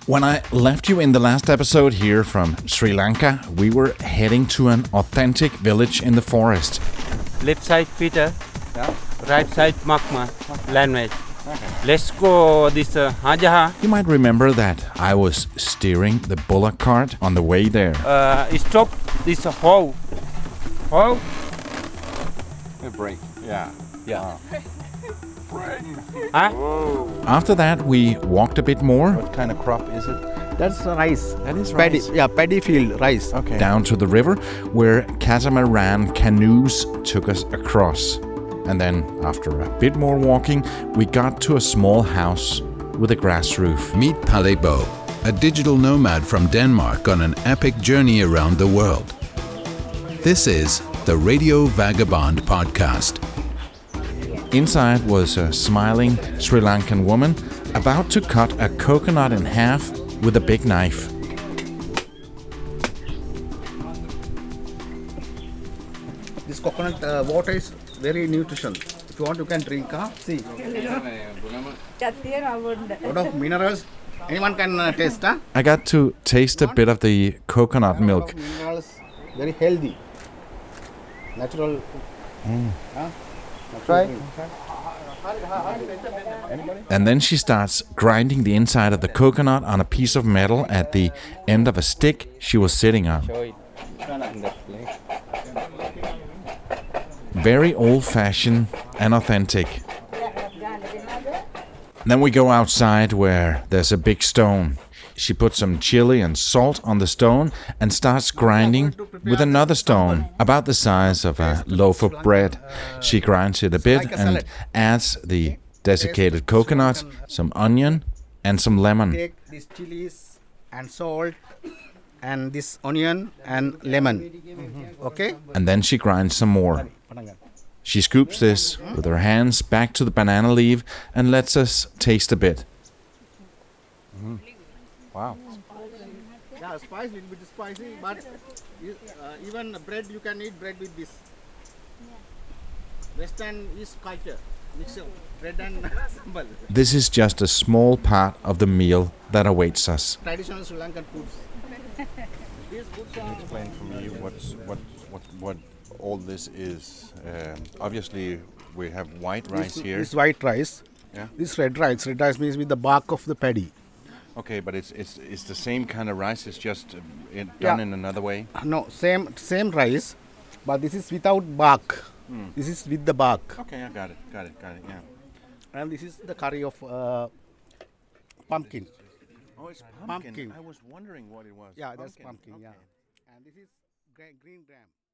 When I left you in the last episode here from Sri Lanka, we were heading to an authentic village in the forest. Left side Peter, right side Makma, language. Okay. Let's go this Hajaha. You might remember that I was steering the bullock cart on the way there. Stop this how? How? Break. Yeah. Huh? After that, we walked a bit more. What kind of crop is it? That's rice. That is Paddy, rice. yeah, paddy field rice. Okay. Down to the river, where catamaran canoes took us across. And then, after a bit more walking, we got to a small house with a grass roof. Meet Palle Bo, a digital nomad from Denmark on an epic journey around the world. This is the Radio Vagabond podcast. Inside was a smiling Sri Lankan woman about to cut a coconut in half with a big knife. This coconut water is very nutrition. If you want, you can drink. See, lot of minerals. Anyone can taste. I got to taste a bit of the coconut milk. Lot of minerals, very healthy. Natural. Try. And then she starts grinding the inside of the coconut on a piece of metal at the end of a stick she was sitting on. Show it. In that place. Very old-fashioned and authentic. Then we go outside where there's a big stone. She puts some chili and salt on the stone and starts grinding with another stone about the size of a loaf of bread. She grinds it a bit and adds the desiccated coconut, some onion and some lemon. Take these chilies and salt and this onion and lemon. Okay? And then she grinds some more. She scoops this with her hands back to the banana leaf and lets us taste a bit. Wow. Yeah, spicy, little bit spicy, but even bread, you can eat bread with this. Western is culture, mix of bread and sambal. This is just a small part of the meal that awaits us. Traditional Sri Lankan foods. These foods are Explain for me what all this is. Obviously, we have white rice here. This white rice. Yeah. This red rice. Red rice means with the bark of the paddy. Okay, but it's the same kind of rice. It's just done in another way. No, same rice, but this is without bark. This is with the bark. Okay, I got it. Yeah. And this is the curry of pumpkin. Oh, it's Pumpkin. I was wondering what it was. Yeah, that's pumpkin. Okay. Yeah. And this is green gram.